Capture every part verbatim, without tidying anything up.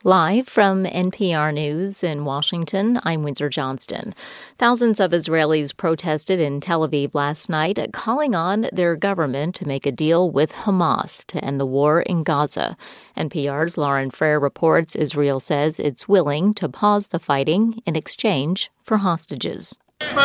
Live from N P R News in Washington, I'm Windsor Johnston. Thousands of Israelis protested in Tel Aviv last night, calling on their government to make a deal with Hamas to end the war in Gaza. N P R's Lauren Frere reports Israel says it's willing to pause the fighting in exchange for hostages.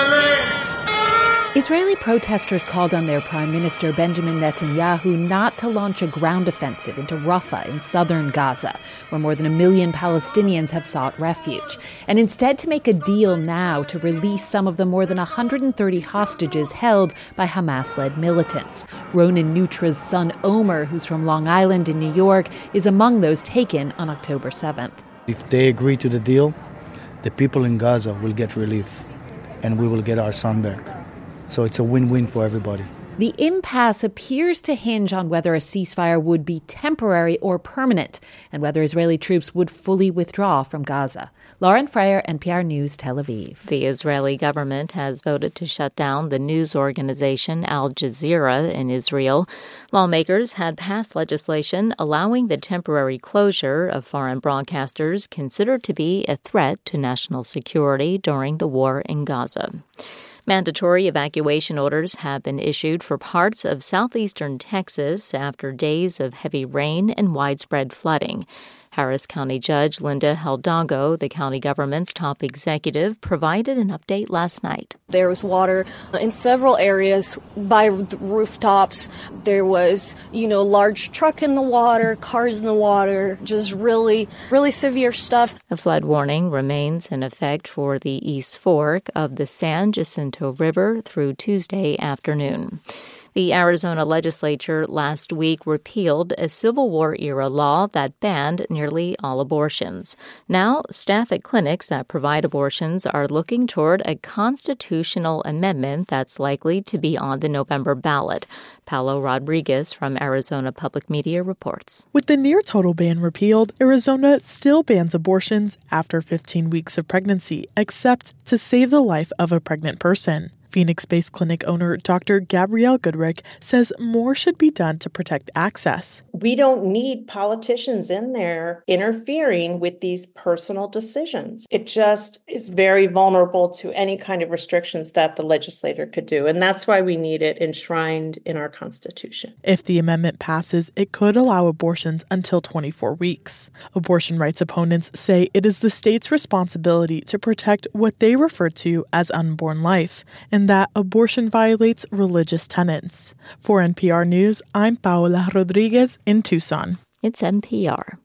Israeli protesters called on their Prime Minister Benjamin Netanyahu not to launch a ground offensive into Rafah in southern Gaza, where more than a million Palestinians have sought refuge, and instead to make a deal now to release some of the more than one hundred thirty hostages held by Hamas-led militants. Ronan Nutra's son Omer, who's from Long Island in New York, is among those taken on October seventh. If they agree to the deal, the people in Gaza will get relief, and we will get our son back. So it's a win-win for everybody. The impasse appears to hinge on whether a ceasefire would be temporary or permanent, and whether Israeli troops would fully withdraw from Gaza. Lauren Frere, N P R News, Tel Aviv. The Israeli government has voted to shut down the news organization Al Jazeera in Israel. Lawmakers had passed legislation allowing the temporary closure of foreign broadcasters considered to be a threat to national security during the war in Gaza. Mandatory evacuation orders have been issued for parts of southeastern Texas after days of heavy rain and widespread flooding. Harris County Judge Linda Hidalgo, the county government's top executive, provided an update last night. There was water in several areas by the rooftops. There was, you know, large truck in the water, cars in the water, just really, really severe stuff. A flood warning remains in effect for the East Fork of the San Jacinto River through Tuesday afternoon. The Arizona legislature last week repealed a Civil War-era law that banned nearly all abortions. Now, staff at clinics that provide abortions are looking toward a constitutional amendment that's likely to be on the November ballot. Paulo Rodriguez from Arizona Public Media reports. With the near-total ban repealed, Arizona still bans abortions after fifteen weeks of pregnancy, except to save the life of a pregnant person. Phoenix-based clinic owner Doctor Gabrielle Goodrick says more should be done to protect access. We don't need politicians in there interfering with these personal decisions. It just is very vulnerable to any kind of restrictions that the legislator could do, and that's why we need it enshrined in our Constitution. If the amendment passes, it could allow abortions until twenty-four weeks. Abortion rights opponents say it is the state's responsibility to protect what they refer to as unborn life, and that abortion violates religious tenets. For N P R News, I'm Paola Rodriguez in Tucson. It's N P R.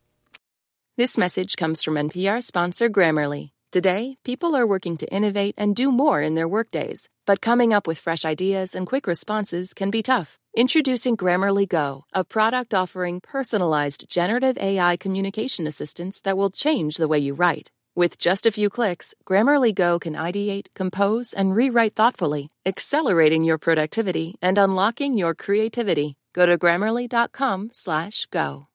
This message comes from N P R sponsor Grammarly. Today, people are working to innovate and do more in their workdays, but coming up with fresh ideas and quick responses can be tough. Introducing Grammarly Go, a product offering personalized generative A I communication assistance that will change the way you write. With just a few clicks, Grammarly Go can ideate, compose, and rewrite thoughtfully, accelerating your productivity and unlocking your creativity. Go to grammarly dot com slash go.